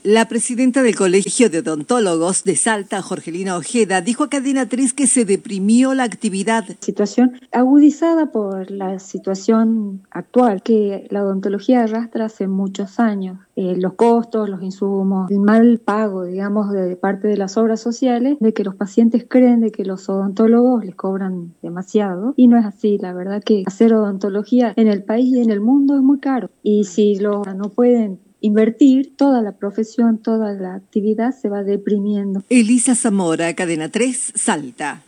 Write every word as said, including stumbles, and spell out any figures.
La presidenta del Colegio de Odontólogos de Salta, Jorgelina Ojeda, dijo a Cadena tres que se deprimió la actividad. Situación agudizada por la situación actual que la odontología arrastra hace muchos años. Eh, los costos, los insumos, el mal pago, digamos, de parte de las obras sociales, de que los pacientes creen de que los odontólogos les cobran demasiado, y no es así. La verdad que hacer odontología en el país y en el mundo es muy caro, y si lo, no pueden invertir, toda la profesión, toda la actividad se va deprimiendo. Elisa Zamora, Cadena tres, Salta.